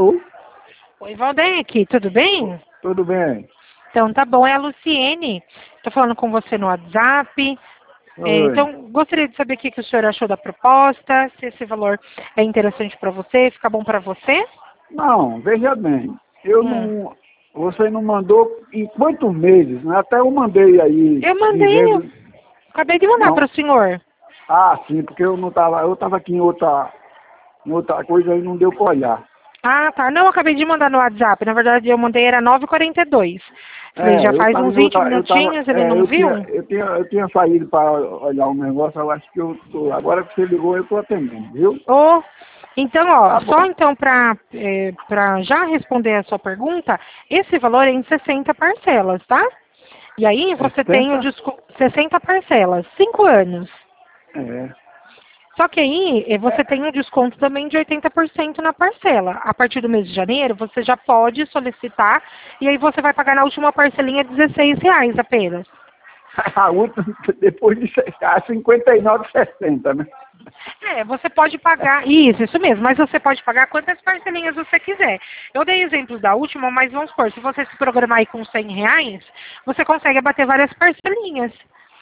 Alô? Oi, Valdec, tudo bem? Tudo bem? Então, tá bom, é a Luciene. Estou falando com você no WhatsApp. Oi. Então, gostaria de saber o que o senhor achou da proposta, se esse valor é interessante para você, fica bom para você? Não, veja bem, eu Hum. não... Você não mandou em quantos meses, né? Até eu mandei aí, Eu mandei, dizendo... acabei de mandar Não. para o senhor. Ah, sim, porque eu não estava... Eu estava aqui em outra coisa e não deu para olhar. Ah, tá. Não, eu acabei de mandar no WhatsApp. Na verdade, eu mandei, era 9h42. Falei, já Eu faz estava uns em 20 outra... minutinhos, ele não viu? Eu tinha saído para olhar um negócio, eu acho que eu tô... Agora que você ligou, eu estou atendendo, viu? Oh, então, ó, Tá só bom. então para já responder a sua pergunta, esse valor é em 60 parcelas, tá? E aí você tem o 60? desconto, 60 parcelas, 5 anos. É. Só que aí você tem um desconto também de 80% na parcela. A partir do mês de janeiro, você já pode solicitar e aí você vai pagar na última parcelinha R$ 16 apenas. A última, depois de 59,60, né? Você pode pagar, isso mesmo, mas você pode pagar quantas parcelinhas você quiser. Eu dei exemplos da última, mas vamos supor, se você se programar aí com R$ 100, você consegue abater várias parcelinhas.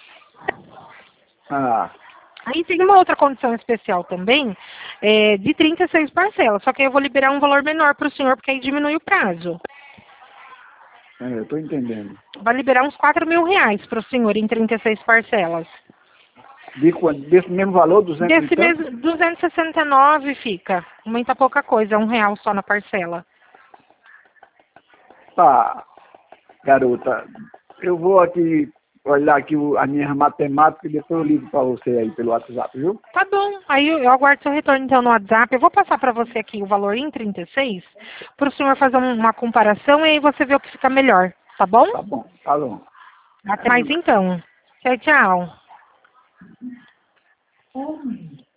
Ah, Aí tem uma outra condição especial também, de 36 parcelas, só que aí eu vou liberar um valor menor para o senhor, porque aí diminui o prazo. eu tô entendendo. Vai liberar uns R$ 4.000 para o senhor em 36 parcelas. De quanto? Desse mesmo valor, 200 e Desse mês, tanto? 269 fica. Aumenta pouca coisa, R$ 1 só na parcela. Tá, garota. Eu vou aqui olhar aqui a minha matemática e depois eu ligo para você aí pelo WhatsApp, viu? Tá bom. Aí eu aguardo seu retorno então no WhatsApp. Eu vou passar para você aqui o valor em 36, para o senhor fazer uma comparação e aí você vê o que fica melhor. Tá bom? Tá bom, tá bom. Até mais então. Tchau, tchau.